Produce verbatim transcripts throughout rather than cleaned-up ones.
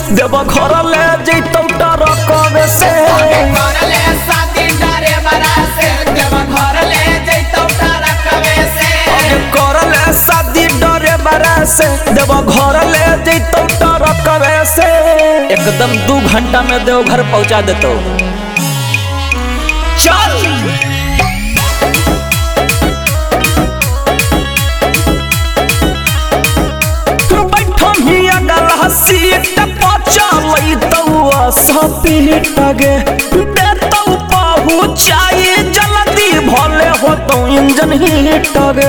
देव घर ले जैतौ टरकवे से करले शादी ड्राइवर से देव घर ले जैतौ टरकवे से करले शादी ड्राइवर से देव घर ले जैतौ टरकवे से एकदम दो घंटा में देव घर पहुंचा देतो। चल सीट पचलैतौ सपीट गे देतौ पहुँचाई जल्दी भले होतौ इंजन हीट गे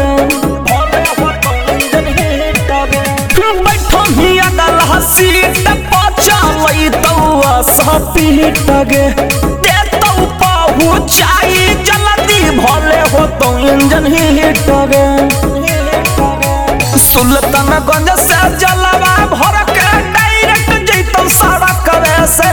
बैठम ही अगल सीट पचलैतौ सपीट गे देतौ पहुँचाई जल्दी भले होतौ इंजन हीट गे सुल्तानगंज से जलवा भर के डायरेक्ट जैतौ सड़क से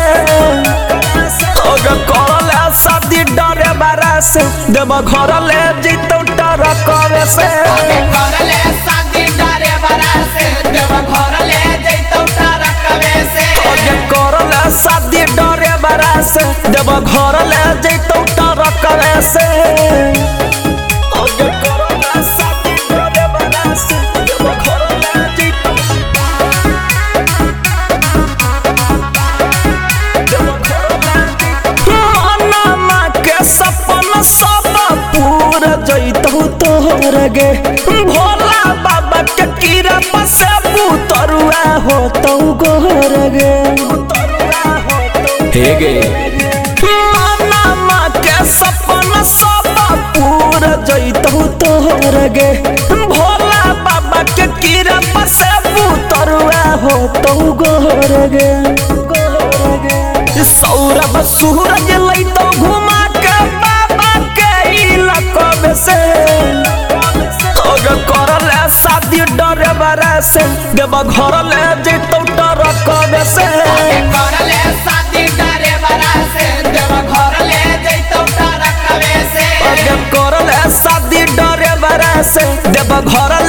करले शादी ड्राइवर से देव घर ले जैतौ टरक से करले शादी ड्राइवर से देव घर ले जैतौ टरकवे से करले शादी ड्राइवर से देव घर ले जैतौ टरक से तोहर गे भोला बाबा के कीरा से बुतरुआ होतौ गोर गे हे गे मामा के सपना सब पूरा जैतौ तोहर गे भोला बाबा के कीरा से बुतरुआ होतौ गोर गे सौरभ सूरज लैतौ घुमा के बाबा के इलाका से करले शादी ड्राइवर से देव घर ले जैतौ टरकवे से करले शादी ड्राइवर से देव घर ले जैतौ टरकवे से करले शादी ड्राइवर से देव घर